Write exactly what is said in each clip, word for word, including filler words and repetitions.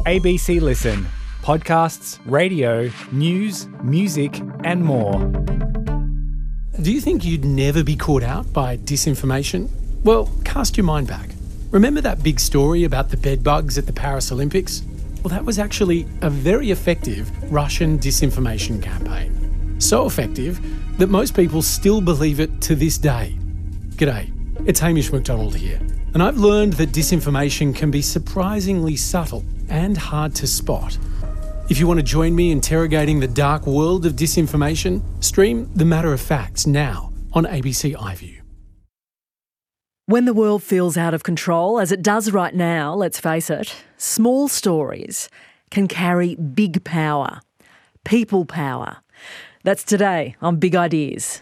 A B C Listen. Podcasts, radio, news, music and more. Do you think you'd never be caught out by disinformation? Well, cast your mind back. Remember that big story about the bedbugs at the Paris Olympics? Well, that was actually a very effective Russian disinformation campaign. So effective that most people still believe it to this day. G'day, it's Hamish McDonald here, and I've learned that disinformation can be surprisingly subtle and hard to spot. If you want to join me interrogating the dark world of disinformation, stream The Matter of Facts now on A B C iView. When the world feels out of control, as it does right now, let's face it, small stories can carry big power. People power. That's today on Big Ideas.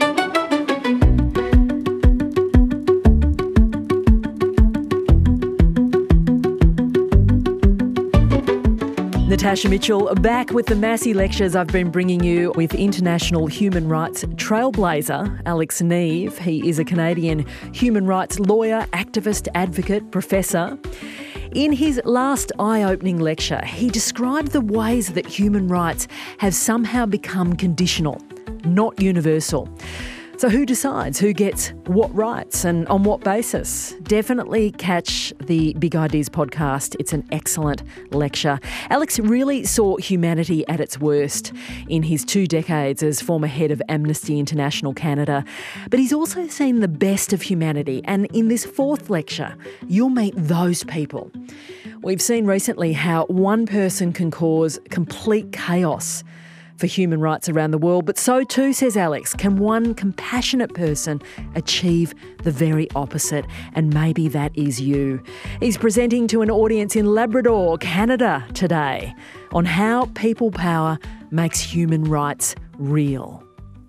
Natasha Mitchell back with the Massey lectures I've been bringing you with international human rights trailblazer Alex Neve. He is a Canadian human rights lawyer, activist, advocate, professor. In his last eye-opening lecture, he described the ways that human rights have somehow become conditional, not universal. So who decides who gets what rights and on what basis? Definitely catch the Big Ideas podcast. It's an excellent lecture. Alex really saw humanity at its worst in his two decades as former head of Amnesty International Canada. But he's also seen the best of humanity. And in this fourth lecture, you'll meet those people. We've seen recently how one person can cause complete chaos for human rights around the world, but so too, says Alex, can one compassionate person achieve the very opposite, and maybe that is you. He's presenting to an audience in Labrador, Canada today on how people power makes human rights real.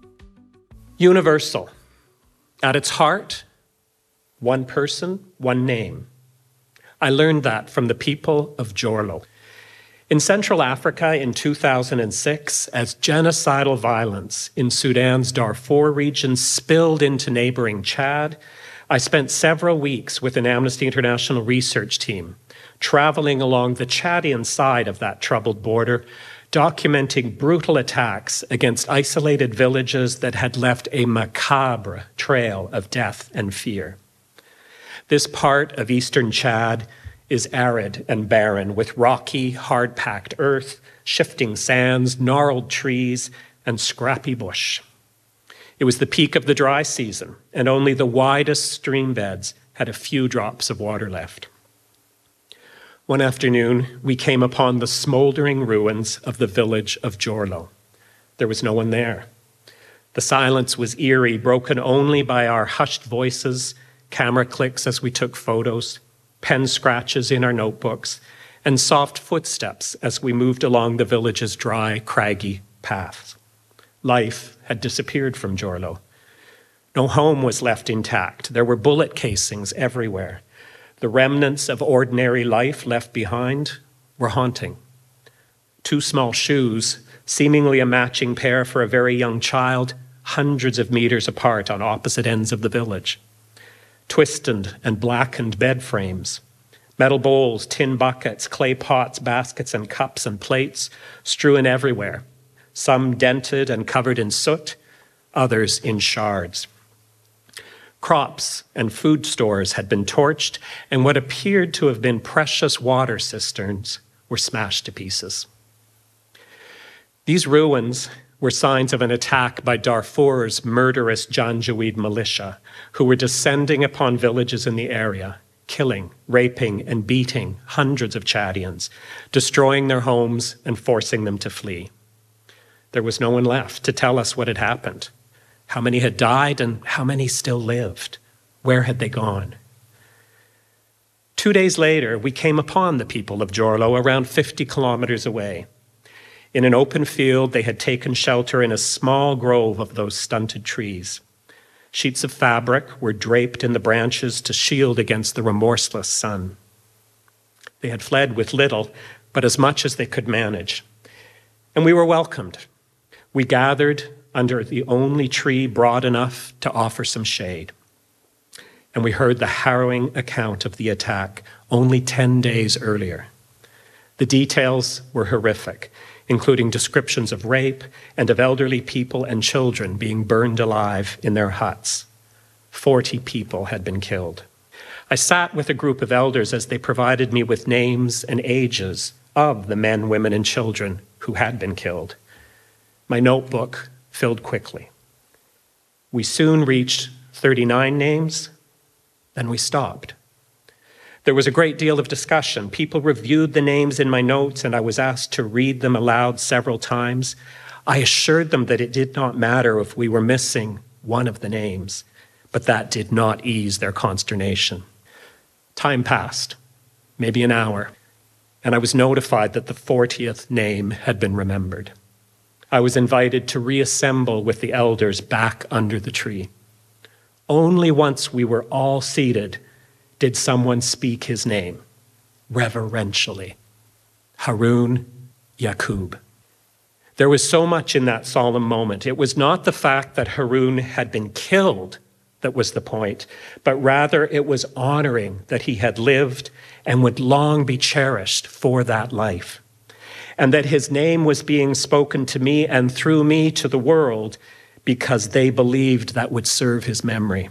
Universal. At its heart, one person, one name. I learned that from the people of Jorlo. In Central Africa in two thousand six, as genocidal violence in Sudan's Darfur region spilled into neighbouring Chad, I spent several weeks with an Amnesty International research team, travelling along the Chadian side of that troubled border, documenting brutal attacks against isolated villages that had left a macabre trail of death and fear. This part of eastern Chad is arid and barren, with rocky, hard-packed earth, shifting sands, gnarled trees, and scrappy bush. It was the peak of the dry season, and only the widest stream beds had a few drops of water left. One afternoon, we came upon the smouldering ruins of the village of Jorlo. There was no one there. The silence was eerie, broken only by our hushed voices, camera clicks as we took photos, pen scratches in our notebooks, and soft footsteps as we moved along the village's dry, craggy paths. Life had disappeared from Jorlo. No home was left intact. There were bullet casings everywhere. The remnants of ordinary life left behind were haunting. Two small shoes, seemingly a matching pair for a very young child, hundreds of meters apart on opposite ends of the village. Twisted and blackened bed frames, metal bowls, tin buckets, clay pots, baskets and cups and plates strewn everywhere, some dented and covered in soot, others in shards. Crops and food stores had been torched, and what appeared to have been precious water cisterns were smashed to pieces. These ruins were signs of an attack by Darfur's murderous Janjaweed militia, who were descending upon villages in the area, killing, raping, and beating hundreds of Chadians, destroying their homes and forcing them to flee. There was no one left to tell us what had happened, how many had died and how many still lived. Where had they gone? Two days later, we came upon the people of Jorlo around fifty kilometers away. In an open field, they had taken shelter in a small grove of those stunted trees. Sheets of fabric were draped in the branches to shield against the remorseless sun. They had fled with little, but as much as they could manage. And we were welcomed. We gathered under the only tree broad enough to offer some shade. And we heard the harrowing account of the attack only ten days earlier. The details were horrific, including descriptions of rape and of elderly people and children being burned alive in their huts. Forty people had been killed. I sat with a group of elders as they provided me with names and ages of the men, women, and children who had been killed. My notebook filled quickly. We soon reached thirty-nine names, then we stopped. There was a great deal of discussion. People reviewed the names in my notes, and I was asked to read them aloud several times. I assured them that it did not matter if we were missing one of the names, but that did not ease their consternation. Time passed, maybe an hour, and I was notified that the fortieth name had been remembered. I was invited to reassemble with the elders back under the tree. Only once we were all seated did someone speak his name, reverentially. Haroun Yaqub. There was so much in that solemn moment. It was not the fact that Haroun had been killed that was the point, but rather it was honoring that he had lived and would long be cherished for that life, and that his name was being spoken to me and through me to the world because they believed that would serve his memory.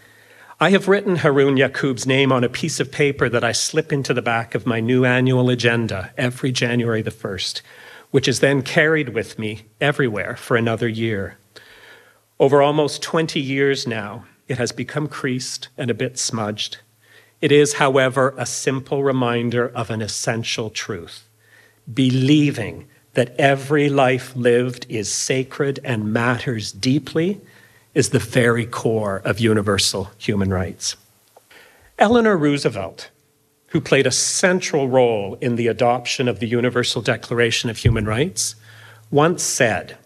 I have written Haroun Yaqub's name on a piece of paper that I slip into the back of my new annual agenda every January the first, which is then carried with me everywhere for another year. Over almost twenty years now, it has become creased and a bit smudged. It is, however, a simple reminder of an essential truth: believing that every life lived is sacred and matters deeply is the very core of universal human rights. Eleanor Roosevelt, who played a central role in the adoption of the Universal Declaration of Human Rights, once said,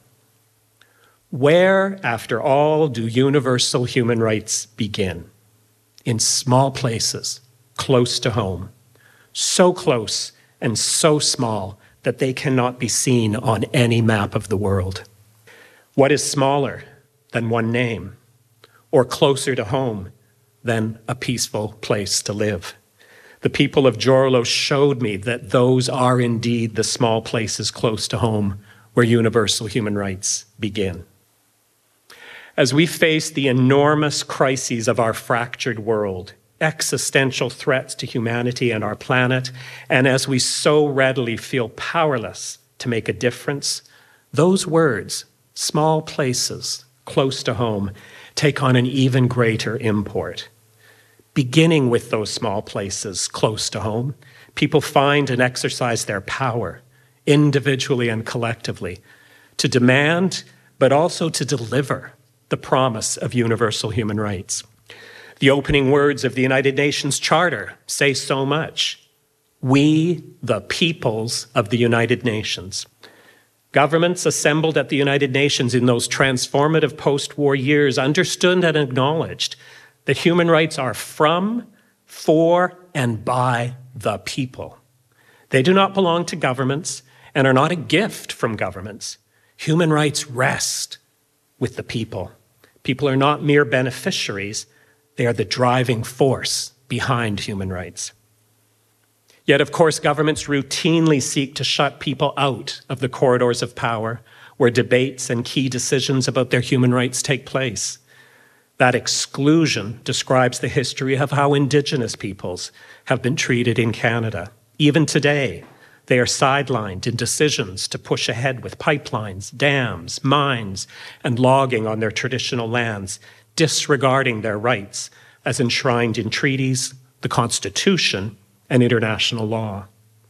"Where, after all, do universal human rights begin? In small places, close to home, so close and so small that they cannot be seen on any map of the world." What is smaller than one name, or closer to home than a peaceful place to live? The people of Jorlo showed me that those are indeed the small places close to home where universal human rights begin. As we face the enormous crises of our fractured world, existential threats to humanity and our planet, and as we so readily feel powerless to make a difference, those words, small places, close to home, take on an even greater import. Beginning with those small places close to home, people find and exercise their power, individually and collectively, to demand, but also to deliver the promise of universal human rights. The opening words of the United Nations Charter say so much. We, the peoples of the United Nations. Governments assembled at the United Nations in those transformative post-war years understood and acknowledged that human rights are from, for, and by the people. They do not belong to governments and are not a gift from governments. Human rights rest with the people. People are not mere beneficiaries. They are the driving force behind human rights. Yet, of course, governments routinely seek to shut people out of the corridors of power where debates and key decisions about their human rights take place. That exclusion describes the history of how Indigenous peoples have been treated in Canada. Even today, they are sidelined in decisions to push ahead with pipelines, dams, mines, and logging on their traditional lands, disregarding their rights as enshrined in treaties, the Constitution, and international law.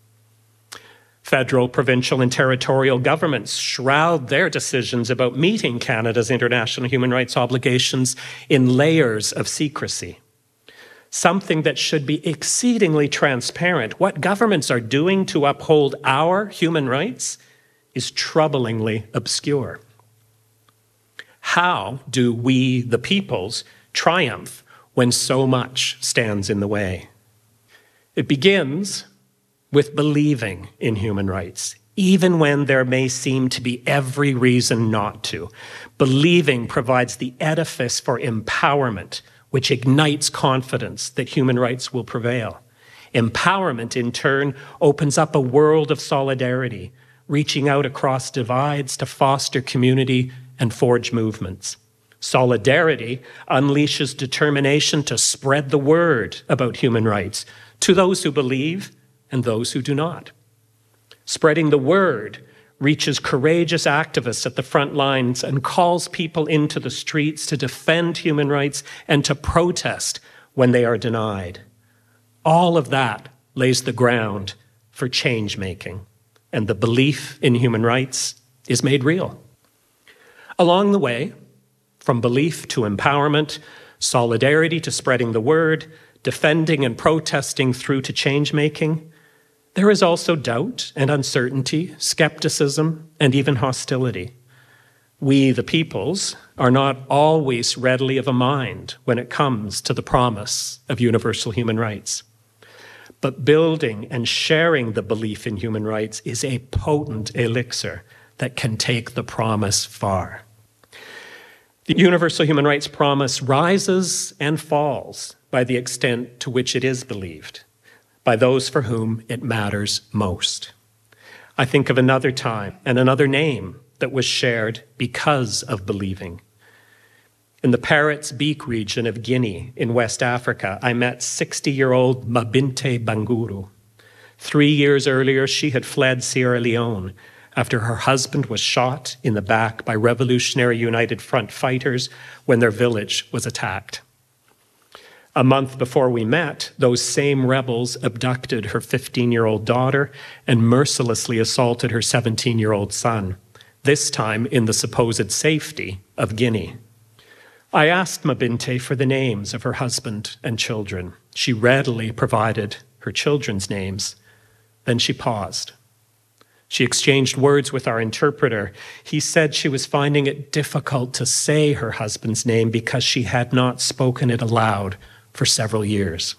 Federal, provincial, and territorial governments shroud their decisions about meeting Canada's international human rights obligations in layers of secrecy. Something that should be exceedingly transparent. What governments are doing to uphold our human rights is troublingly obscure. How do we, the peoples, triumph when so much stands in the way? It begins with believing in human rights, even when there may seem to be every reason not to. Believing provides the edifice for empowerment, which ignites confidence that human rights will prevail. Empowerment, in turn, opens up a world of solidarity, reaching out across divides to foster community and forge movements. Solidarity unleashes determination to spread the word about human rights to those who believe and those who do not. Spreading the word reaches courageous activists at the front lines and calls people into the streets to defend human rights and to protest when they are denied. All of that lays the ground for change-making, and the belief in human rights is made real. Along the way, from belief to empowerment, solidarity to spreading the word, defending and protesting through to change-making, there is also doubt and uncertainty, skepticism, and even hostility. We, the peoples, are not always readily of a mind when it comes to the promise of universal human rights. But building and sharing the belief in human rights is a potent elixir that can take the promise far. The universal human rights promise rises and falls by the extent to which it is believed, by those for whom it matters most. I think of another time and another name that was shared because of believing. In the Parrots Beak region of Guinea in West Africa, I met sixty-year-old Mabinte Banguru. Three years earlier, she had fled Sierra Leone after her husband was shot in the back by Revolutionary United Front fighters when their village was attacked. A month before we met, those same rebels abducted her fifteen-year-old daughter and mercilessly assaulted her seventeen-year-old son, this time in the supposed safety of Guinea. I asked Mabinte for the names of her husband and children. She readily provided her children's names. Then she paused. She exchanged words with our interpreter. He said she was finding it difficult to say her husband's name because she had not spoken it aloud for several years.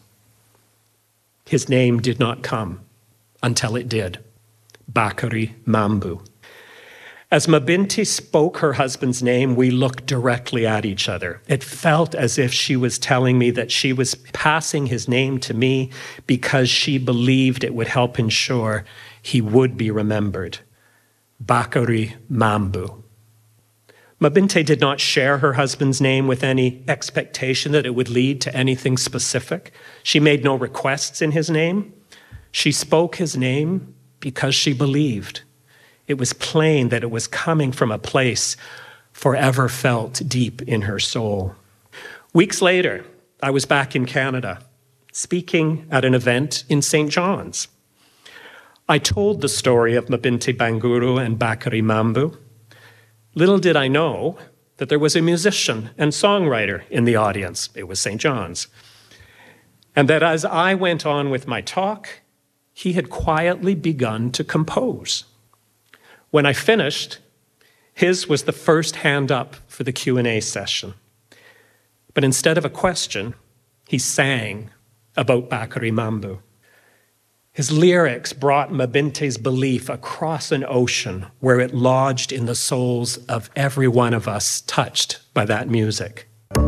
His name did not come until it did. Bakary Mambu. As Mabinte spoke her husband's name, we looked directly at each other. It felt as if she was telling me that she was passing his name to me because she believed it would help ensure he would be remembered. Bakary Mambu. Mabinte did not share her husband's name with any expectation that it would lead to anything specific. She made no requests in his name. She spoke his name because she believed. It was plain that it was coming from a place forever felt deep in her soul. Weeks later, I was back in Canada, speaking at an event in Saint John's. I told the story of Mabinte Banguru and Bakary Mambu. Little did I know that there was a musician and songwriter in the audience. It was Saint John's. And that as I went on with my talk, he had quietly begun to compose. When I finished, his was the first hand up for the Q and A session. But instead of a question, he sang about Bakary Mambu. His lyrics brought Mabinte's belief across an ocean where it lodged in the souls of every one of us touched by that music.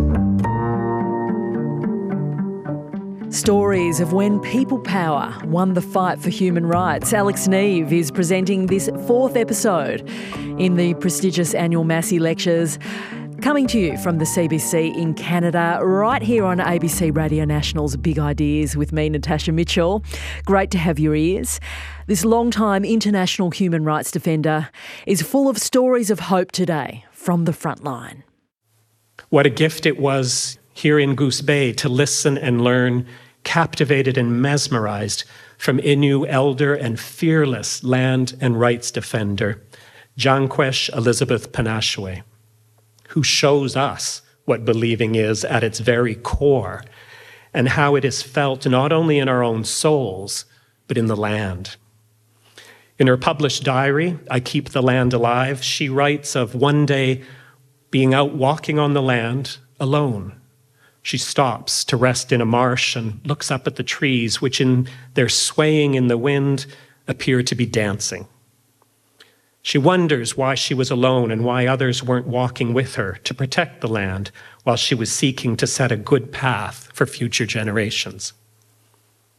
Stories of when people power won the fight for human rights. Alex Neve is presenting this fourth episode in the prestigious annual Massey Lectures, coming to you from the C B C in Canada, right here on A B C Radio National's Big Ideas with me, Natasha Mitchell. Great to have your ears. This long-time international human rights defender is full of stories of hope today from the front line. What a gift it was here in Goose Bay to listen and learn, captivated and mesmerized from Innu elder and fearless land and rights defender, Jankwesh Elizabeth Panashwe, who shows us what believing is at its very core and how it is felt not only in our own souls, but in the land. In her published diary, I Keep the Land Alive, she writes of one day being out walking on the land alone. She stops to rest in a marsh and looks up at the trees, which in their swaying in the wind appear to be dancing. She wonders why she was alone and why others weren't walking with her to protect the land while she was seeking to set a good path for future generations.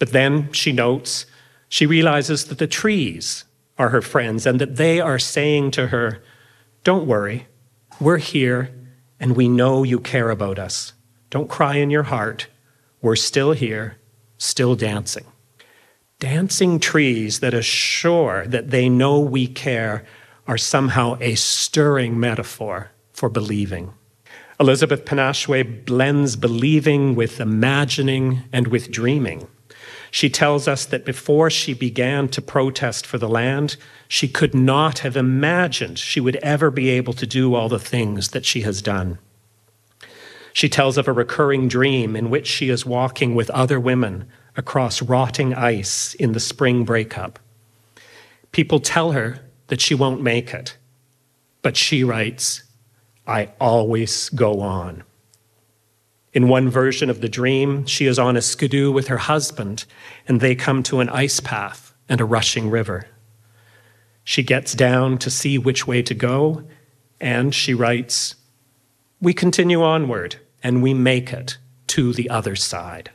But then, she notes, she realizes that the trees are her friends and that they are saying to her, "Don't worry, we're here and we know you care about us. Don't cry in your heart. We're still here, still dancing." Dancing trees that assure that they know we care are somehow a stirring metaphor for believing. Elizabeth Panashwe blends believing with imagining and with dreaming. She tells us that before she began to protest for the land, she could not have imagined she would ever be able to do all the things that she has done. She tells of a recurring dream in which she is walking with other women across rotting ice in the spring breakup. People tell her that she won't make it, but she writes, "I always go on." In one version of the dream, she is on a skidoo with her husband, and they come to an ice path and a rushing river. She gets down to see which way to go, and she writes, "We continue onward, and we make it to the other side."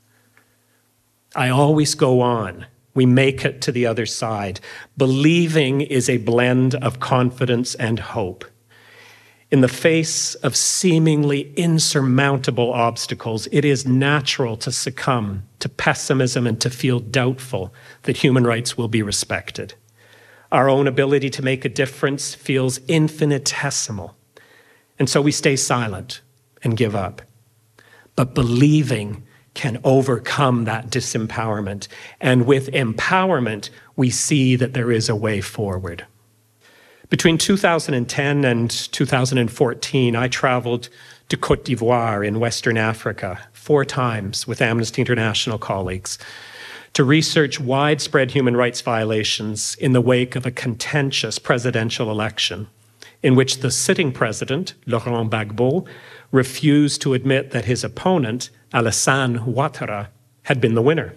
I always go on. We make it to the other side. Believing is a blend of confidence and hope. In the face of seemingly insurmountable obstacles, it is natural to succumb to pessimism and to feel doubtful that human rights will be respected. Our own ability to make a difference feels infinitesimal, and so we stay silent and give up. But believing can overcome that disempowerment, and with empowerment, we see that there is a way forward. Between two thousand ten and two thousand fourteen, I traveled to Côte d'Ivoire in Western Africa four times with Amnesty International colleagues to research widespread human rights violations in the wake of a contentious presidential election in which the sitting president, Laurent Gbagbo, refused to admit that his opponent, Alassane Ouattara, had been the winner.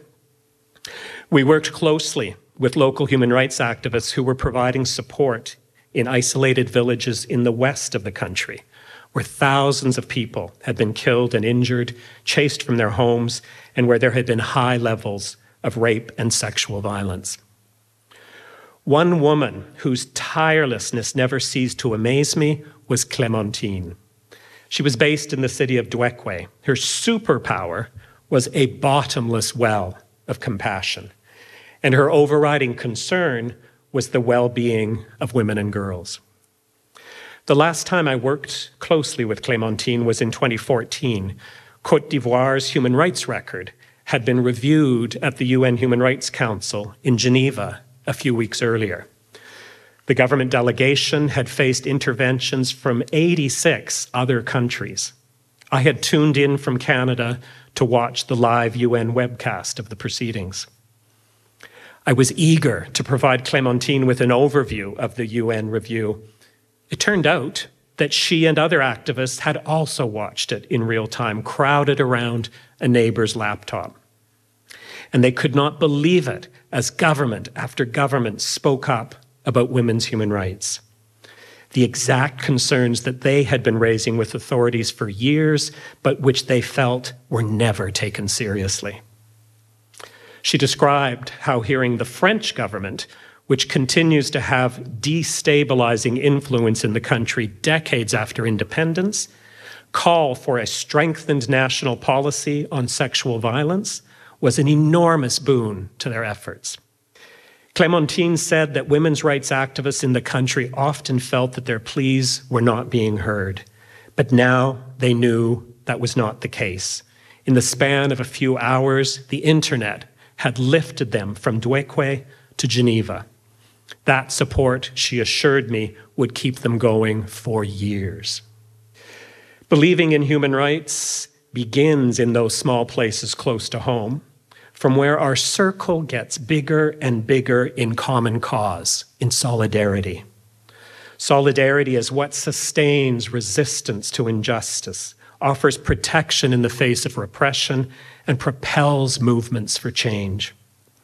We worked closely with local human rights activists who were providing support in isolated villages in the west of the country, where thousands of people had been killed and injured, chased from their homes, and where there had been high levels of rape and sexual violence. One woman whose tirelessness never ceased to amaze me was Clémentine. She was based in the city of Douekwe. Her superpower was a bottomless well of compassion, and her overriding concern was the well-being of women and girls. The last time I worked closely with Clémentine was in twenty fourteen. Côte d'Ivoire's human rights record had been reviewed at the U N Human Rights Council in Geneva a few weeks earlier. The government delegation had faced interventions from eighty-six other countries. I had tuned in from Canada to watch the live U N webcast of the proceedings. I was eager to provide Clémentine with an overview of the U N review. It turned out that she and other activists had also watched it in real time, crowded around a neighbor's laptop. And they could not believe it as government after government spoke up about women's human rights. The exact concerns that they had been raising with authorities for years, but which they felt were never taken seriously. She described how hearing the French government, which continues to have destabilizing influence in the country decades after independence, call for a strengthened national policy on sexual violence was an enormous boon to their efforts. Clémentine said that women's rights activists in the country often felt that their pleas were not being heard, but now they knew that was not the case. In the span of a few hours, the internet had lifted them from Douekwe to Geneva. That support, she assured me, would keep them going for years. Believing in human rights begins in those small places close to home, from where our circle gets bigger and bigger in common cause, in solidarity. Solidarity is what sustains resistance to injustice, offers protection in the face of repression, and propels movements for change.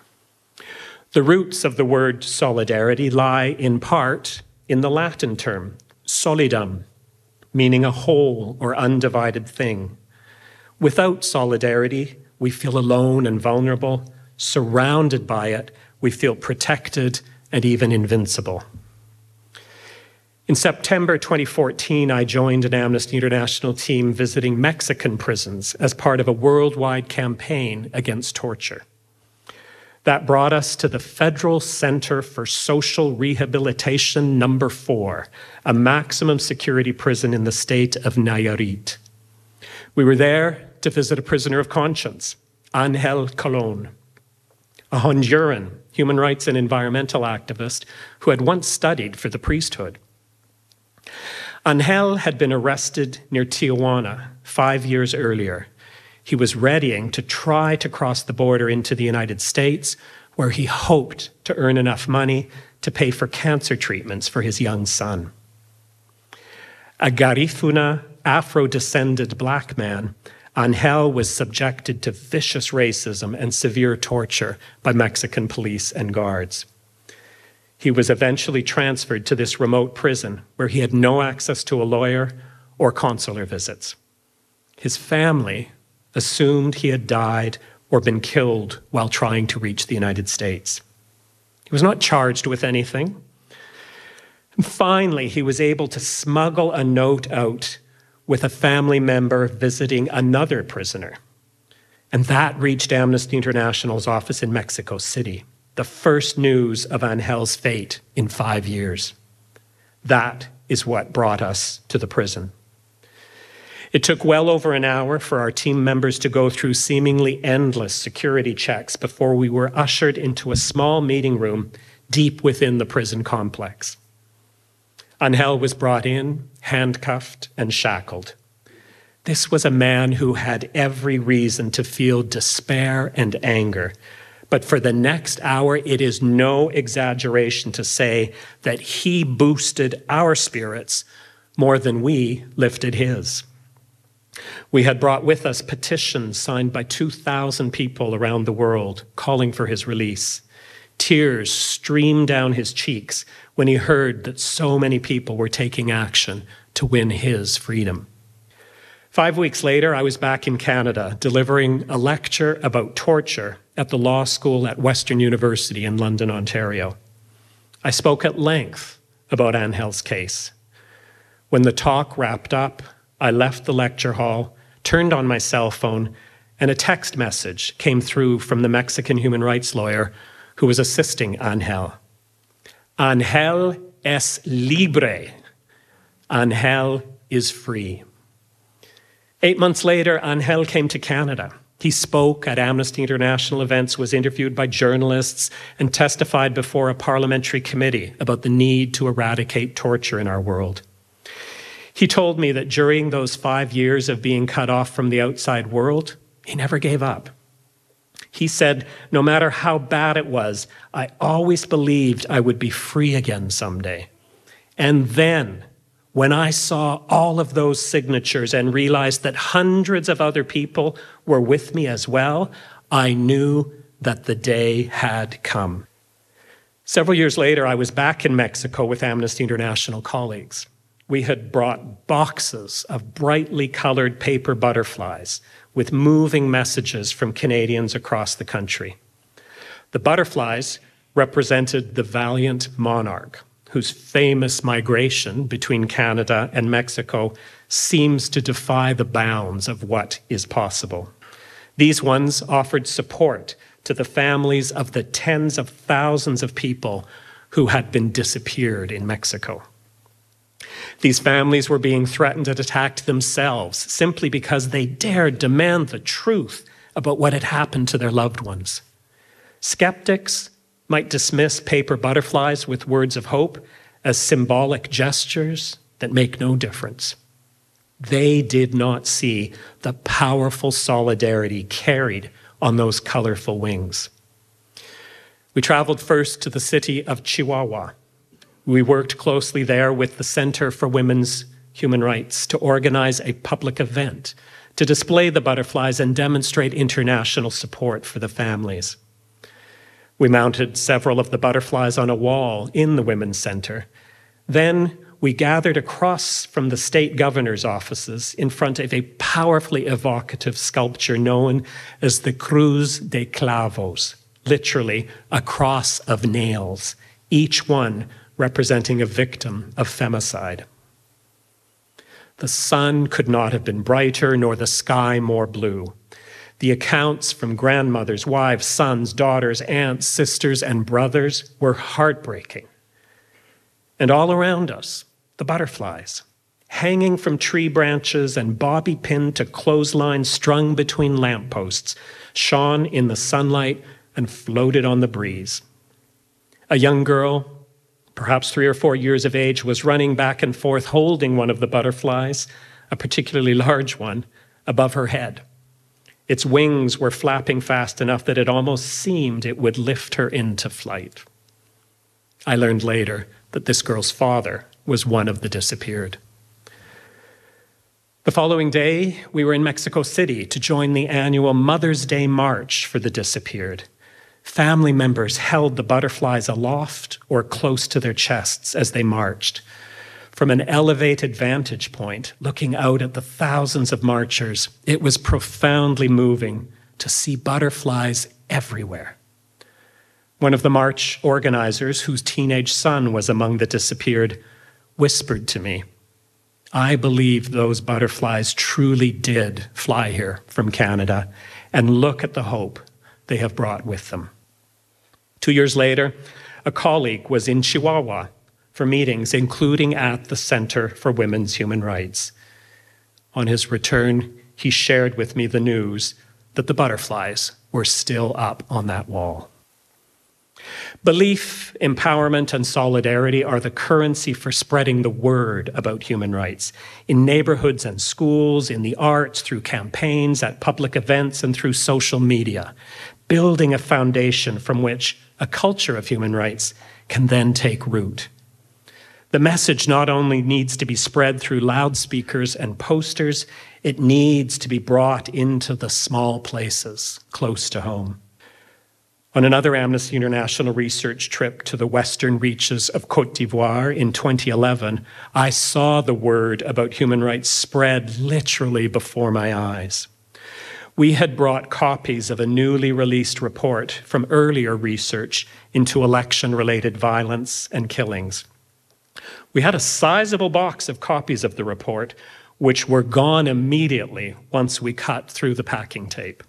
The roots of the word solidarity lie in part in the Latin term, solidum, meaning a whole or undivided thing. Without solidarity, we feel alone and vulnerable, surrounded by it, we feel protected and even invincible. In September twenty fourteen, I joined an Amnesty International team visiting Mexican prisons as part of a worldwide campaign against torture. That brought us to the Federal Center for Social Rehabilitation number four, a maximum security prison in the state of Nayarit. We were there to visit a prisoner of conscience, Angel Colon, a Honduran human rights and environmental activist who had once studied for the priesthood. Angel had been arrested near Tijuana five years earlier. He was readying to try to cross the border into the United States, where he hoped to earn enough money to pay for cancer treatments for his young son. A Garifuna, Afro-descended black man, Angel was subjected to vicious racism and severe torture by Mexican police and guards. He was eventually transferred to this remote prison where he had no access to a lawyer or consular visits. His family assumed he had died or been killed while trying to reach the United States. He was not charged with anything. And finally, he was able to smuggle a note out with a family member visiting another prisoner. And that reached Amnesty International's office in Mexico City, the first news of Angel's fate in five years. That is what brought us to the prison. It took well over an hour for our team members to go through seemingly endless security checks before we were ushered into a small meeting room deep within the prison complex. Angel was brought in, handcuffed, and shackled. This was a man who had every reason to feel despair and anger. But for the next hour, it is no exaggeration to say that he boosted our spirits more than we lifted his. We had brought with us petitions signed by two thousand people around the world calling for his release. Tears streamed down his cheeks when he heard that so many people were taking action to win his freedom. Five weeks later, I was back in Canada delivering a lecture about torture at the law school at Western University in London, Ontario. I spoke at length about Angel's case. When the talk wrapped up, I left the lecture hall, turned on my cell phone, and a text message came through from the Mexican human rights lawyer who was assisting Angel. Angel es libre. Angel is free. Eight months later, Angel came to Canada. He spoke at Amnesty International events, was interviewed by journalists, and testified before a parliamentary committee about the need to eradicate torture in our world. He told me that during those five years of being cut off from the outside world, he never gave up. He said, no matter how bad it was, I always believed I would be free again someday. And then, when I saw all of those signatures and realized that hundreds of other people were with me as well, I knew that the day had come. Several years later, I was back in Mexico with Amnesty International colleagues. We had brought boxes of brightly colored paper butterflies with moving messages from Canadians across the country. The butterflies represented the valiant monarch, whose famous migration between Canada and Mexico seems to defy the bounds of what is possible. These ones offered support to the families of the tens of thousands of people who had been disappeared in Mexico. These families were being threatened and attacked themselves simply because they dared demand the truth about what had happened to their loved ones. Skeptics might dismiss paper butterflies with words of hope as symbolic gestures that make no difference. They did not see the powerful solidarity carried on those colorful wings. We traveled first to the city of Chihuahua. We worked closely there with the Center for Women's Human Rights to organize a public event to display the butterflies and demonstrate international support for the families. We mounted several of the butterflies on a wall in the Women's Center. Then we gathered across from the state governor's offices in front of a powerfully evocative sculpture known as the Cruz de Clavos, literally a cross of nails, each one representing a victim of femicide. The sun could not have been brighter, nor the sky more blue. The accounts from grandmothers, wives, sons, daughters, aunts, sisters, and brothers were heartbreaking. And all around us, the butterflies, hanging from tree branches and bobby-pinned to clotheslines strung between lampposts, shone in the sunlight and floated on the breeze. A young girl, perhaps three or four years of age, was running back and forth holding one of the butterflies, a particularly large one, above her head. Its wings were flapping fast enough that it almost seemed it would lift her into flight. I learned later that this girl's father was one of the disappeared. The following day, we were in Mexico City to join the annual Mother's Day March for the disappeared. Family members held the butterflies aloft or close to their chests as they marched. From an elevated vantage point, looking out at the thousands of marchers, it was profoundly moving to see butterflies everywhere. One of the march organizers, whose teenage son was among the disappeared, whispered to me, "I believe those butterflies truly did fly here from Canada, and look at the hope they have brought with them." Two years later, a colleague was in Chihuahua for meetings, including at the Center for Women's Human Rights. On his return, he shared with me the news that the butterflies were still up on that wall. Belief, empowerment, and solidarity are the currency for spreading the word about human rights in neighborhoods and schools, in the arts, through campaigns, at public events, and through social media, building a foundation from which a culture of human rights can then take root. The message not only needs to be spread through loudspeakers and posters, it needs to be brought into the small places close to home. On another Amnesty International research trip to the western reaches of Côte d'Ivoire in twenty eleven, I saw the word about human rights spread literally before my eyes. We had brought copies of a newly released report from earlier research into election-related violence and killings. We had a sizable box of copies of the report, which were gone immediately once we cut through the packing tape.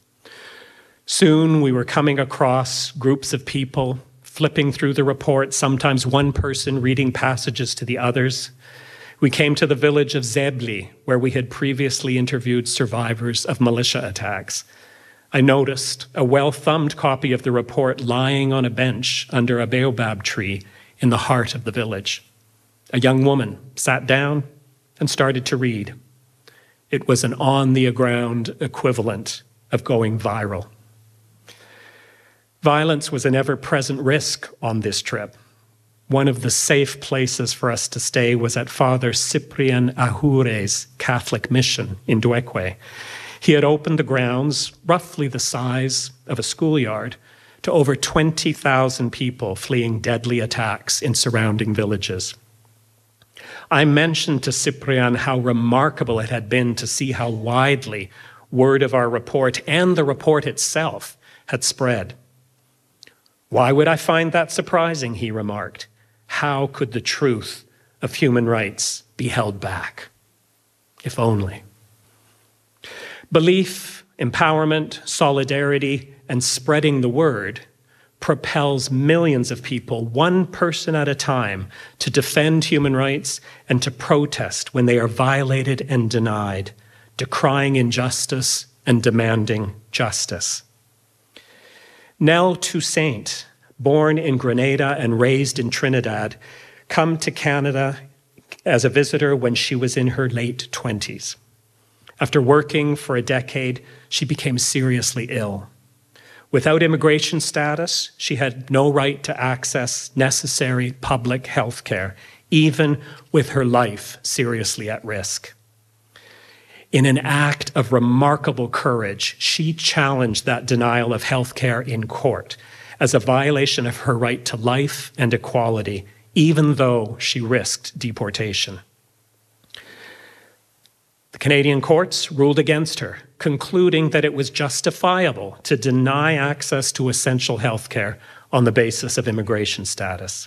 Soon we were coming across groups of people, flipping through the report, sometimes one person reading passages to the others. We came to the village of Zebli, where we had previously interviewed survivors of militia attacks. I noticed a well-thumbed copy of the report lying on a bench under a baobab tree in the heart of the village. A young woman sat down and started to read. It was an on-the-ground equivalent of going viral. Violence was an ever-present risk on this trip. One of the safe places for us to stay was at Father Cyprian Ajure's Catholic mission in Dueque. He had opened the grounds, roughly the size of a schoolyard, to over twenty thousand people fleeing deadly attacks in surrounding villages. I mentioned to Cyprian how remarkable it had been to see how widely word of our report and the report itself had spread. "Why would I find that surprising?" he remarked. "How could the truth of human rights be held back? If only." Belief, empowerment, solidarity, and spreading the word propels millions of people, one person at a time, to defend human rights and to protest when they are violated and denied, decrying injustice and demanding justice. Nell Toussaint, born in Grenada and raised in Trinidad, came to Canada as a visitor when she was in her late twenties. After working for a decade, she became seriously ill. Without immigration status, she had no right to access necessary public health care, even with her life seriously at risk. In an act of remarkable courage, she challenged that denial of health care in court as a violation of her right to life and equality, even though she risked deportation. The Canadian courts ruled against her, concluding that it was justifiable to deny access to essential health care on the basis of immigration status.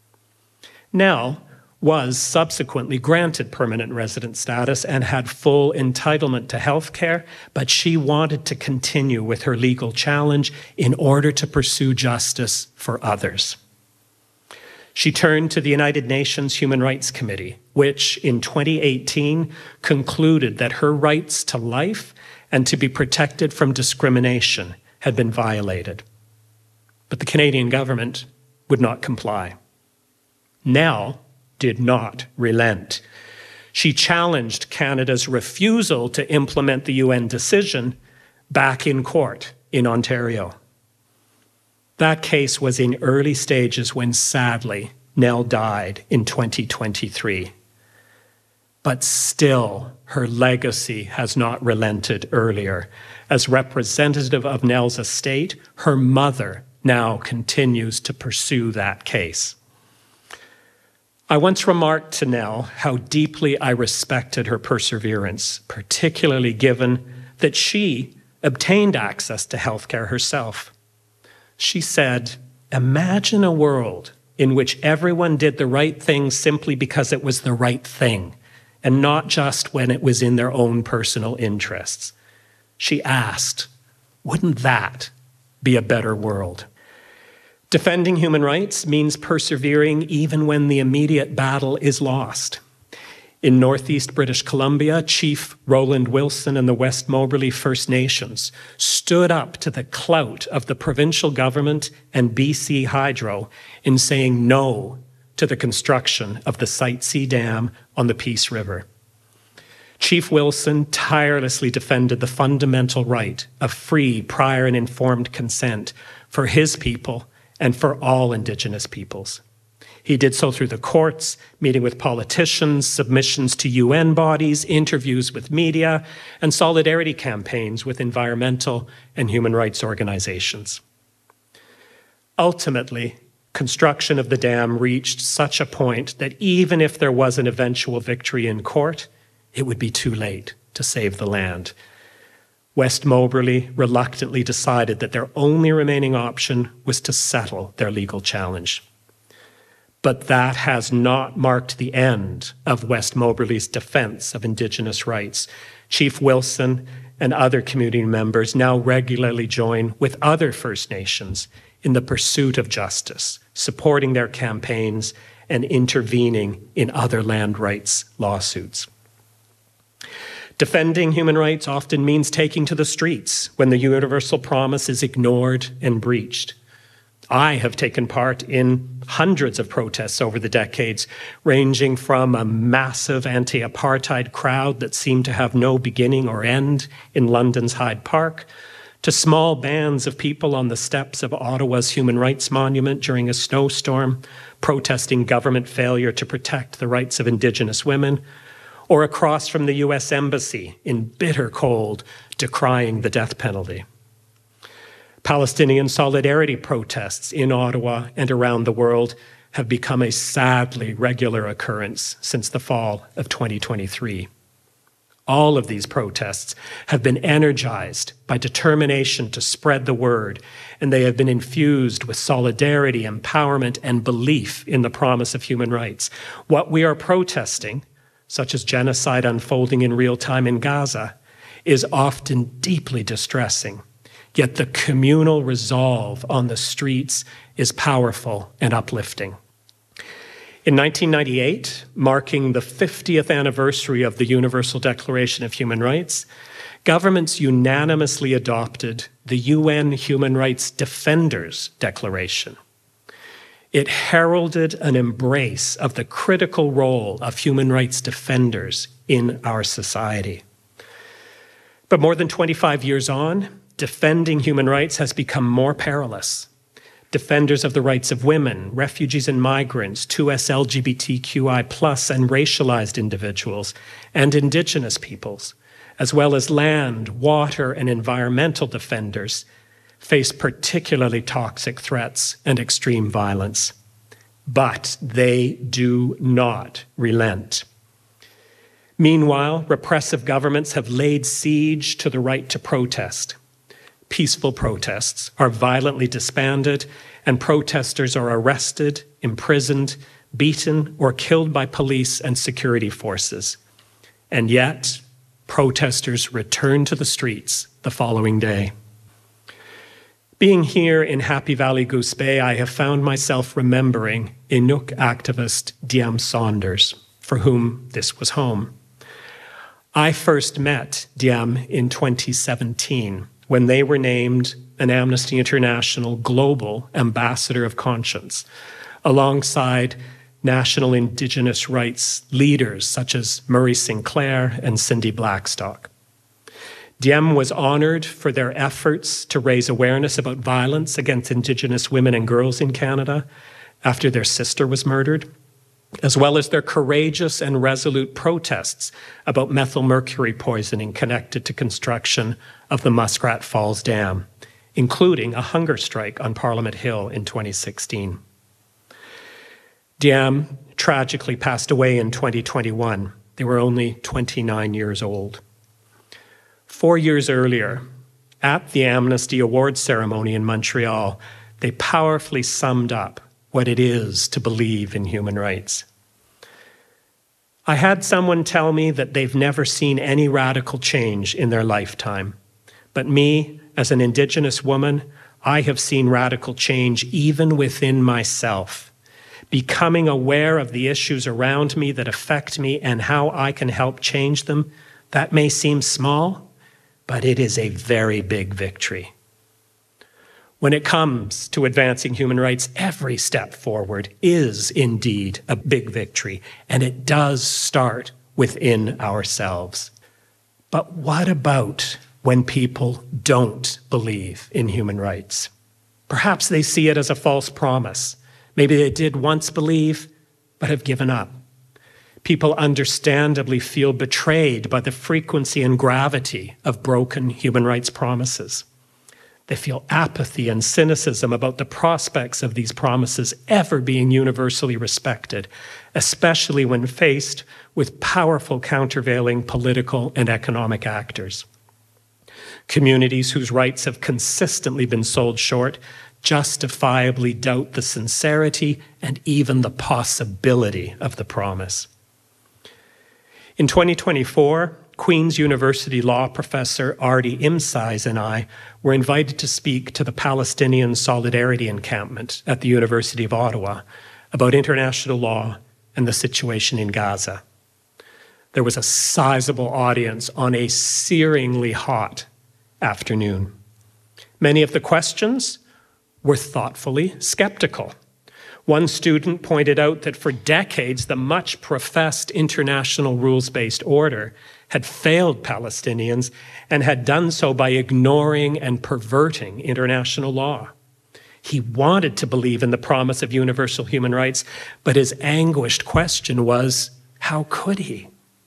Nell was subsequently granted permanent resident status and had full entitlement to health care, but she wanted to continue with her legal challenge in order to pursue justice for others. She turned to the United Nations Human Rights Committee, which in twenty eighteen concluded that her rights to life and to be protected from discrimination had been violated. But the Canadian government would not comply. Nell did not relent. She challenged Canada's refusal to implement the U N decision back in court in Ontario. That case was in early stages when, sadly, Nell died in twenty twenty-three. But still, her legacy has not relented earlier. As representative of Nell's estate, her mother now continues to pursue that case. I once remarked to Nell how deeply I respected her perseverance, particularly given that she obtained access to healthcare herself. She said, "Imagine a world in which everyone did the right thing simply because it was the right thing, and not just when it was in their own personal interests." She asked, "Wouldn't that be a better world?" Defending human rights means persevering even when the immediate battle is lost. In northeast British Columbia, Chief Roland Wilson and the West Moberly First Nations stood up to the clout of the provincial government and B C Hydro in saying no to the construction of the Site C Dam on the Peace River. Chief Wilson tirelessly defended the fundamental right of free, prior and informed consent for his people and for all Indigenous peoples. He did so through the courts, meeting with politicians, submissions to U N bodies, interviews with media, and solidarity campaigns with environmental and human rights organizations. Ultimately, construction of the dam reached such a point that even if there was an eventual victory in court, it would be too late to save the land. West Moberly reluctantly decided that their only remaining option was to settle their legal challenge. But that has not marked the end of West Moberly's defense of Indigenous rights. Chief Wilson and other community members now regularly join with other First Nations in the pursuit of justice, supporting their campaigns and intervening in other land rights lawsuits. Defending human rights often means taking to the streets when the universal promise is ignored and breached. I have taken part in hundreds of protests over the decades, ranging from a massive anti-apartheid crowd that seemed to have no beginning or end in London's Hyde Park, to small bands of people on the steps of Ottawa's Human Rights Monument during a snowstorm, protesting government failure to protect the rights of Indigenous women, or across from the U S Embassy in bitter cold, decrying the death penalty. Palestinian solidarity protests in Ottawa and around the world have become a sadly regular occurrence since the fall of twenty twenty-three. All of these protests have been energized by determination to spread the word, and they have been infused with solidarity, empowerment, and belief in the promise of human rights. What we are protesting, such as genocide unfolding in real time in Gaza, is often deeply distressing. Yet the communal resolve on the streets is powerful and uplifting. In nineteen ninety-eight, marking the fiftieth anniversary of the Universal Declaration of Human Rights, governments unanimously adopted the U N Human Rights Defenders Declaration. It heralded an embrace of the critical role of human rights defenders in our society. But more than twenty-five years on, defending human rights has become more perilous. Defenders of the rights of women, refugees and migrants, two S L G B T Q I plus and racialized individuals, and Indigenous peoples, as well as land, water, and environmental defenders, face particularly toxic threats and extreme violence. But they do not relent. Meanwhile, repressive governments have laid siege to the right to protest. Peaceful protests are violently disbanded, and protesters are arrested, imprisoned, beaten, or killed by police and security forces. And yet, protesters return to the streets the following day. Being here in Happy Valley Goose Bay, I have found myself remembering Inuk activist Diem Saunders, for whom this was home. I first met Diem in twenty seventeen, when they were named an Amnesty International Global Ambassador of Conscience, alongside national Indigenous rights leaders such as Murray Sinclair and Cindy Blackstock. Diem was honoured for their efforts to raise awareness about violence against Indigenous women and girls in Canada after their sister was murdered, as well as their courageous and resolute protests about methyl mercury poisoning connected to construction of the Muskrat Falls Dam, including a hunger strike on Parliament Hill in twenty sixteen. Diem tragically passed away in twenty twenty-one. They were only twenty-nine years old. Four years earlier, at the Amnesty Awards ceremony in Montreal, they powerfully summed up what it is to believe in human rights. I had someone tell me that they've never seen any radical change in their lifetime. But me, as an Indigenous woman, I have seen radical change even within myself. Becoming aware of the issues around me that affect me and how I can help change them, that may seem small, but it is a very big victory. When it comes to advancing human rights, every step forward is indeed a big victory, and it does start within ourselves. But what about when people don't believe in human rights? Perhaps they see it as a false promise. Maybe they did once believe, but have given up. People understandably feel betrayed by the frequency and gravity of broken human rights promises. They feel apathy and cynicism about the prospects of these promises ever being universally respected, especially when faced with powerful countervailing political and economic actors. Communities whose rights have consistently been sold short justifiably doubt the sincerity and even the possibility of the promise. In twenty twenty-four, Queen's University law professor Artie Imsize and I were invited to speak to the Palestinian Solidarity Encampment at the University of Ottawa about international law and the situation in Gaza. There was a sizable audience on a searingly hot afternoon. Many of the questions were thoughtfully skeptical. One student pointed out that for decades, the much professed international rules-based order had failed Palestinians and had done so by ignoring and perverting international law. He wanted to believe in the promise of universal human rights, but his anguished question was, how could he?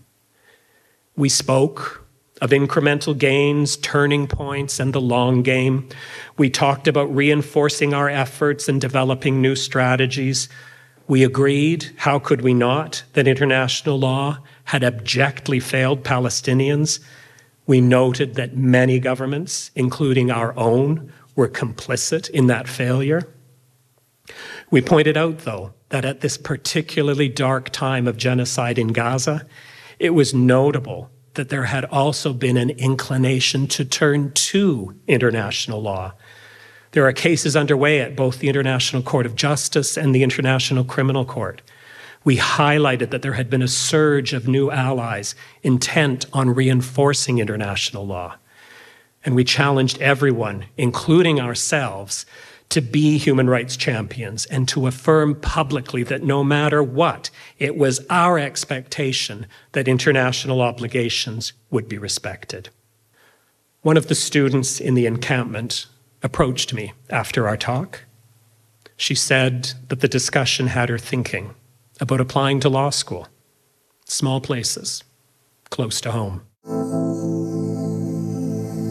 We spoke of incremental gains, turning points, and the long game. We talked about reinforcing our efforts and developing new strategies. We agreed, how could we not, that international law had abjectly failed Palestinians. We noted that many governments, including our own, were complicit in that failure. We pointed out, though, that at this particularly dark time of genocide in Gaza, it was notable that there had also been an inclination to turn to international law. There are cases underway at both the International Court of Justice and the International Criminal Court. We highlighted that there had been a surge of new allies intent on reinforcing international law. And we challenged everyone, including ourselves, to be human rights champions and to affirm publicly that no matter what, it was our expectation that international obligations would be respected. One of the students in the encampment approached me after our talk. She said that the discussion had her thinking about applying to law school, small places, close to home.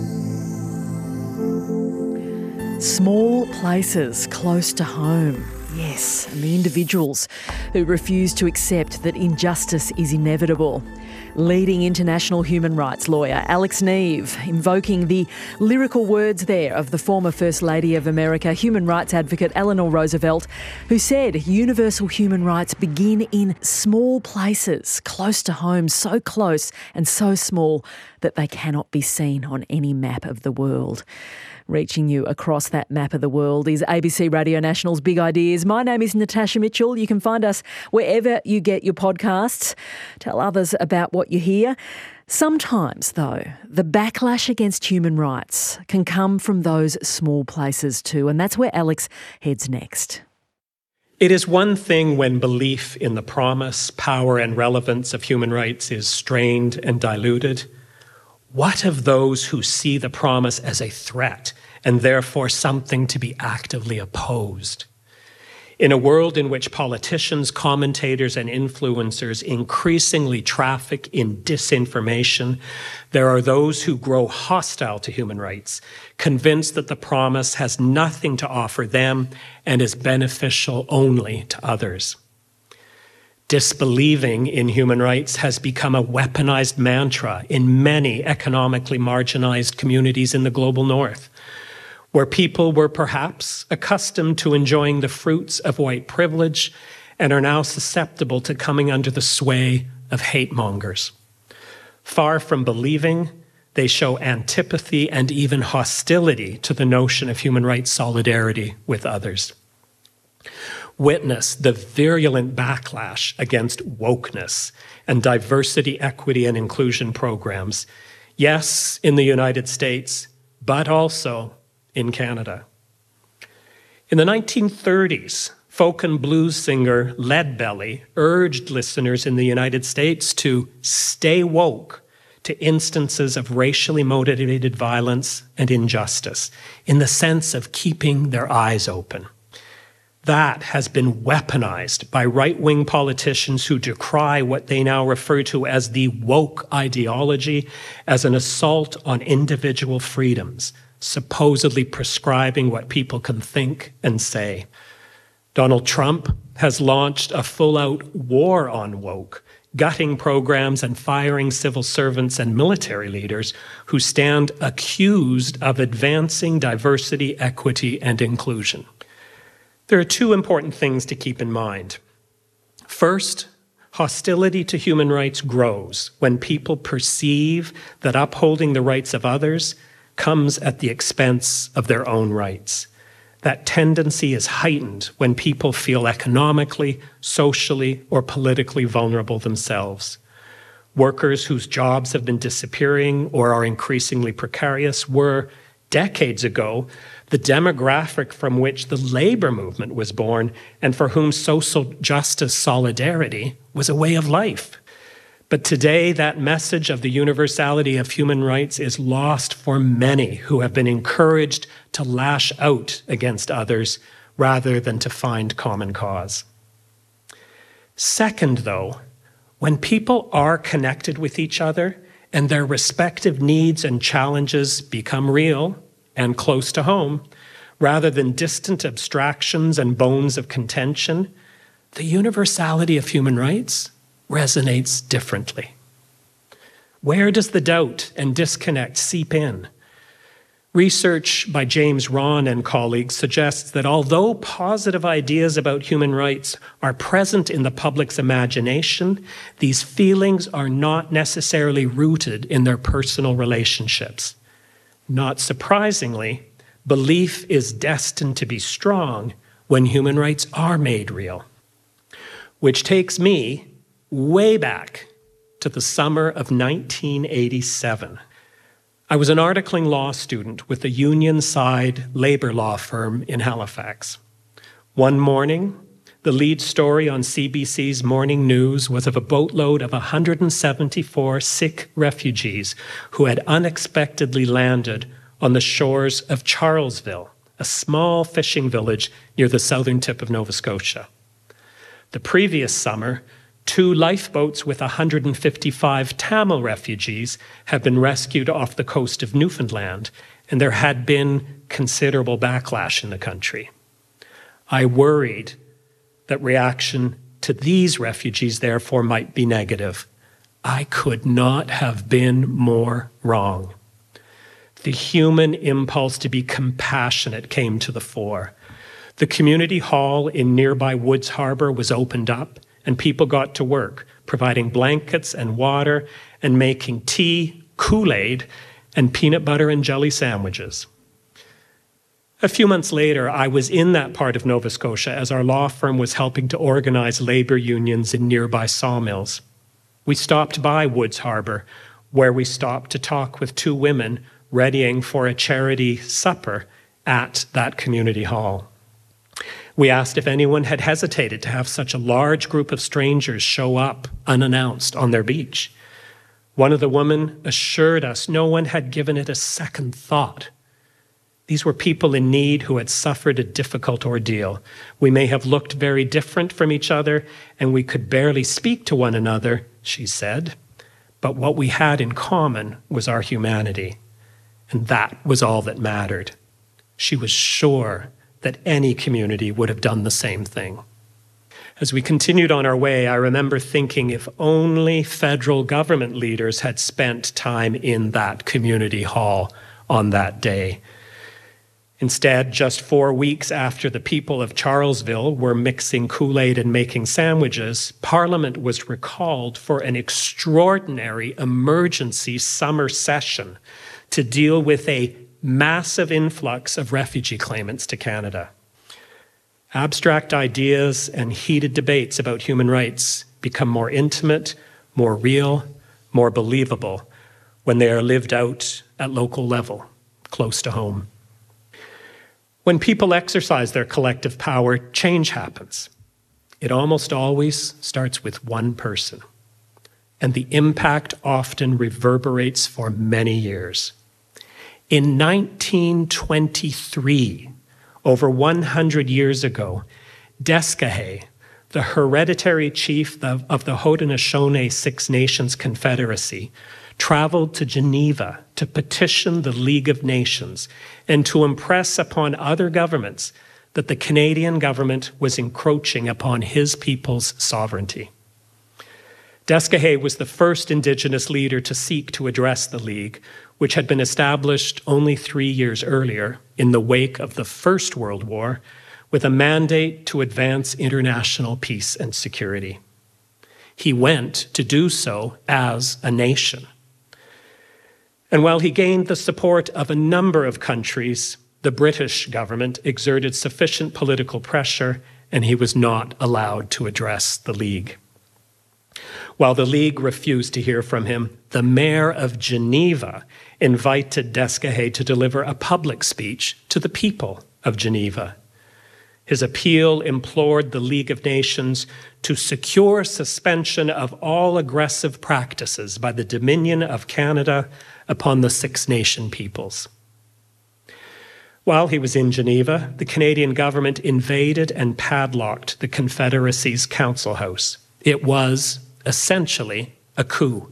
Small places close to home. Yes, and the individuals who refuse to accept that injustice is inevitable. Leading international human rights lawyer Alex Neve, invoking the lyrical words there of the former First Lady of America, human rights advocate Eleanor Roosevelt, who said universal human rights begin in small places, close to home, so close and so small that they cannot be seen on any map of the world. Reaching you across that map of the world is A B C Radio National's Big Ideas. My name is Natasha Mitchell. You can find us wherever you get your podcasts. Tell others about what you hear. Sometimes, though, the backlash against human rights can come from those small places too, and that's where Alex heads next. It is one thing when belief in the promise, power and relevance of human rights is strained and diluted. What of those who see the promise as a threat and therefore something to be actively opposed? In a world in which politicians, commentators, and influencers increasingly traffic in disinformation, there are those who grow hostile to human rights, convinced that the promise has nothing to offer them and is beneficial only to others. Disbelieving in human rights has become a weaponized mantra in many economically marginalized communities in the global north, where people were perhaps accustomed to enjoying the fruits of white privilege and are now susceptible to coming under the sway of hate mongers. Far from believing, they show antipathy and even hostility to the notion of human rights solidarity with others. Witness the virulent backlash against wokeness and diversity, equity, and inclusion programs, yes, in the United States, but also in Canada. In the nineteen thirties, folk and blues singer Leadbelly urged listeners in the United States to stay woke to instances of racially motivated violence and injustice, in the sense of keeping their eyes open. That has been weaponized by right-wing politicians who decry what they now refer to as the woke ideology as an assault on individual freedoms, supposedly prescribing what people can think and say. Donald Trump has launched a full-out war on woke, gutting programs and firing civil servants and military leaders who stand accused of advancing diversity, equity, and inclusion. There are two important things to keep in mind. First, hostility to human rights grows when people perceive that upholding the rights of others comes at the expense of their own rights. That tendency is heightened when people feel economically, socially, or politically vulnerable themselves. Workers whose jobs have been disappearing or are increasingly precarious were, decades ago, the demographic from which the labor movement was born and for whom social justice solidarity was a way of life. But today, that message of the universality of human rights is lost for many who have been encouraged to lash out against others rather than to find common cause. Second, though, when people are connected with each other and their respective needs and challenges become real and close to home, rather than distant abstractions and bones of contention, the universality of human rights resonates differently. Where does the doubt and disconnect seep in? Research by James Rahn and colleagues suggests that although positive ideas about human rights are present in the public's imagination, these feelings are not necessarily rooted in their personal relationships. Not surprisingly, belief is destined to be strong when human rights are made real. Which takes me way back to the summer of nineteen eighty-seven. I was an articling law student with a union-side labor law firm in Halifax. One morning, the lead story on C B C's Morning News was of a boatload of one hundred seventy-four Sikh refugees who had unexpectedly landed on the shores of Charlesville, a small fishing village near the southern tip of Nova Scotia. The previous summer, two lifeboats with one hundred fifty-five Tamil refugees had been rescued off the coast of Newfoundland, and there had been considerable backlash in the country. I worried that reaction to these refugees, therefore, might be negative. I could not have been more wrong. The human impulse to be compassionate came to the fore. The community hall in nearby Woods Harbor was opened up, and people got to work, providing blankets and water and making tea, Kool-Aid, and peanut butter and jelly sandwiches. A few months later, I was in that part of Nova Scotia as our law firm was helping to organize labor unions in nearby sawmills. We stopped by Woods Harbor, where we stopped to talk with two women readying for a charity supper at that community hall. We asked if anyone had hesitated to have such a large group of strangers show up unannounced on their beach. One of the women assured us no one had given it a second thought. These were people in need who had suffered a difficult ordeal. We may have looked very different from each other, and we could barely speak to one another, she said, but what we had in common was our humanity, and that was all that mattered. She was sure that any community would have done the same thing. As we continued on our way, I remember thinking if only federal government leaders had spent time in that community hall on that day. Instead, just four weeks after the people of Charlesville were mixing Kool-Aid and making sandwiches, Parliament was recalled for an extraordinary emergency summer session to deal with a massive influx of refugee claimants to Canada. Abstract ideas and heated debates about human rights become more intimate, more real, more believable when they are lived out at local level, close to home. When people exercise their collective power, change happens. It almost always starts with one person, and the impact often reverberates for many years. In nineteen twenty-three, over one hundred years ago, Desgahe, the hereditary chief of, of the Haudenosaunee Six Nations Confederacy, traveled to Geneva to petition the League of Nations and to impress upon other governments that the Canadian government was encroaching upon his people's sovereignty. Desgahe was the first Indigenous leader to seek to address the League, which had been established only three years earlier in the wake of the First World War, with a mandate to advance international peace and security. He went to do so as a nation. And while he gained the support of a number of countries, the British government exerted sufficient political pressure, and he was not allowed to address the League. While the League refused to hear from him, the mayor of Geneva invited Desgahe to deliver a public speech to the people of Geneva. His appeal implored the League of Nations to secure suspension of all aggressive practices by the Dominion of Canada upon the Six Nation peoples. While he was in Geneva, the Canadian government invaded and padlocked the Confederacy's council house. It was essentially a coup.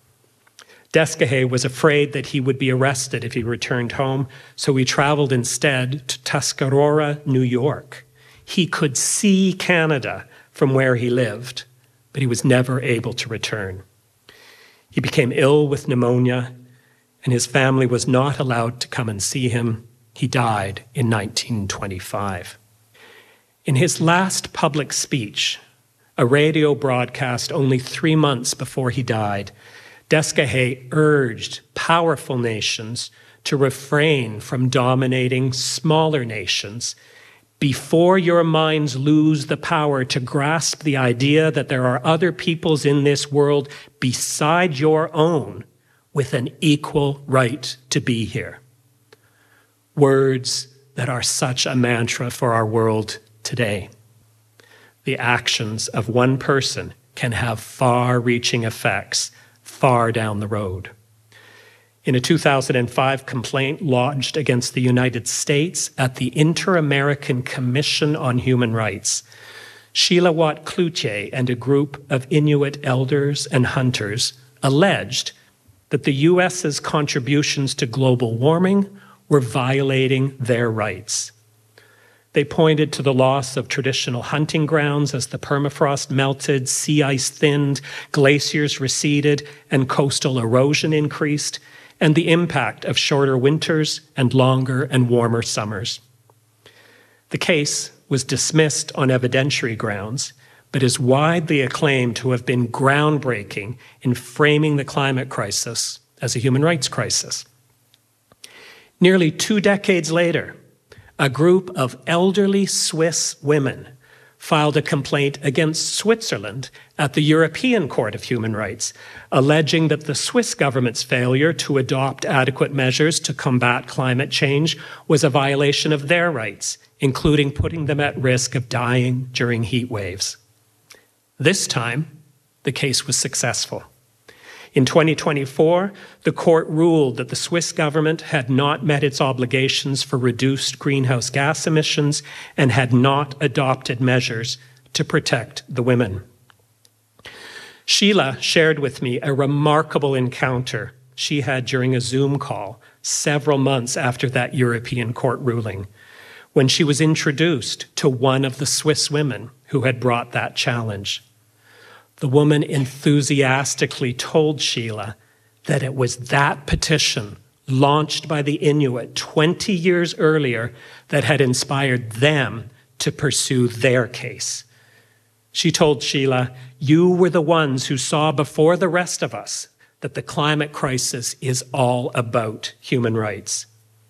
Desgahe was afraid that he would be arrested if he returned home, so he traveled instead to Tuscarora, New York. He could see Canada from where he lived, but he was never able to return. He became ill with pneumonia, and his family was not allowed to come and see him. He died in nineteen twenty-five. In his last public speech, a radio broadcast only three months before he died, Desgahe urged powerful nations to refrain from dominating smaller nations. Before your minds lose the power to grasp the idea that there are other peoples in this world beside your own with an equal right to be here. Words that are such a mantra for our world today. The actions of one person can have far-reaching effects far down the road. In a two thousand five complaint lodged against the United States at the Inter-American Commission on Human Rights, Sheila Watt Cloutier and a group of Inuit elders and hunters alleged that the U S's contributions to global warming were violating their rights. They pointed to the loss of traditional hunting grounds as the permafrost melted, sea ice thinned, glaciers receded, and coastal erosion increased, and the impact of shorter winters and longer and warmer summers. The case was dismissed on evidentiary grounds, but is widely acclaimed to have been groundbreaking in framing the climate crisis as a human rights crisis. Nearly two decades later, a group of elderly Swiss women filed a complaint against Switzerland at the European Court of Human Rights, alleging that the Swiss government's failure to adopt adequate measures to combat climate change was a violation of their rights, including putting them at risk of dying during heat waves. This time, the case was successful. In twenty twenty-four, the court ruled that the Swiss government had not met its obligations for reduced greenhouse gas emissions and had not adopted measures to protect the women. Sheila shared with me a remarkable encounter she had during a Zoom call several months after that European court ruling, when she was introduced to one of the Swiss women who had brought that challenge. The woman enthusiastically told Sheila that it was that petition launched by the Inuit twenty years earlier that had inspired them to pursue their case. She told Sheila, "You were the ones who saw before the rest of us that the climate crisis is all about human rights."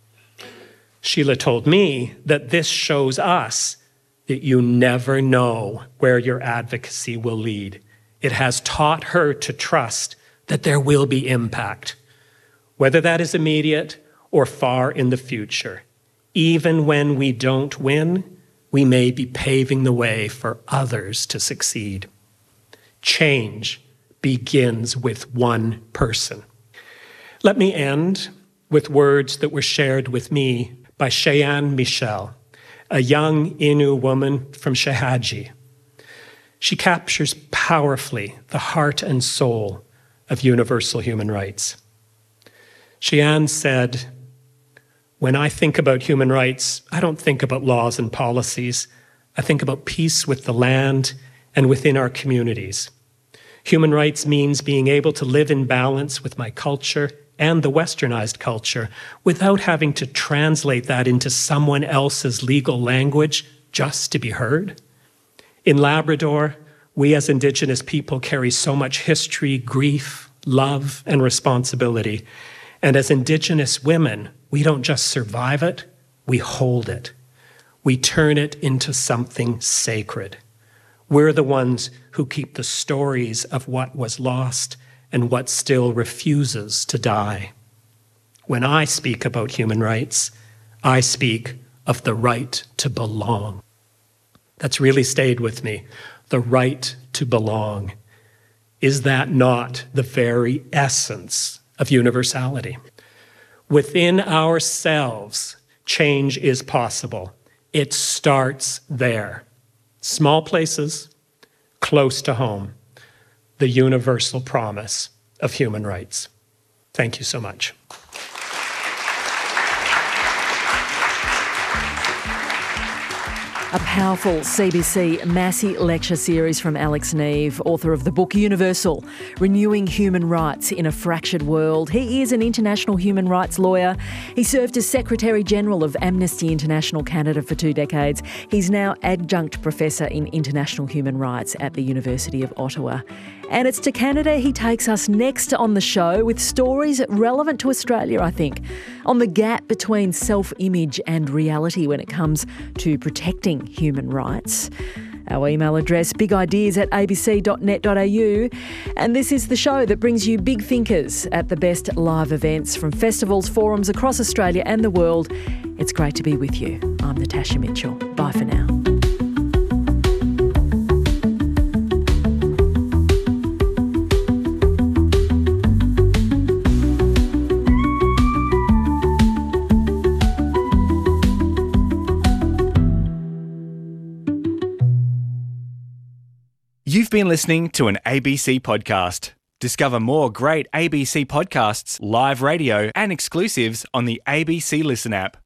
Sheila told me that this shows us that you never know where your advocacy will lead. It has taught her to trust that there will be impact, whether that is immediate or far in the future. Even when we don't win, we may be paving the way for others to succeed. Change begins with one person. Let me end with words that were shared with me by Cheyenne Michel, a young Innu woman from Shehaji. She captures powerfully the heart and soul of universal human rights. Cheyenne said, "When I think about human rights, I don't think about laws and policies. I think about peace with the land and within our communities. Human rights means being able to live in balance with my culture and the westernized culture without having to translate that into someone else's legal language just to be heard. In Labrador, we as Indigenous people carry so much history, grief, love, and responsibility. And as Indigenous women, we don't just survive it, we hold it. We turn it into something sacred. We're the ones who keep the stories of what was lost and what still refuses to die. When I speak about human rights, I speak of the right to belong." That's really stayed with me. The right to belong. Is that not the very essence of universality? Within ourselves, change is possible. It starts there. Small places, close to home. The universal promise of human rights. Thank you so much. A powerful C B C Massey lecture series from Alex Neave, author of the book Universal, Renewing Human Rights in a Fractured World. He is an international human rights lawyer. He served as Secretary-General of Amnesty International Canada for two decades. He's now adjunct professor in international human rights at the University of Ottawa. And it's to Canada he takes us next on the show with stories relevant to Australia, I think, on the gap between self-image and reality when it comes to protecting human rights. Our email address, big ideas at a b c dot net dot a u. And this is the show that brings you big thinkers at the best live events from festivals, forums across Australia and the world. It's great to be with you. I'm Natasha Mitchell. Bye for now. You've been listening to an A B C podcast. Discover more great A B C podcasts, live radio, and exclusives on the A B C Listen app.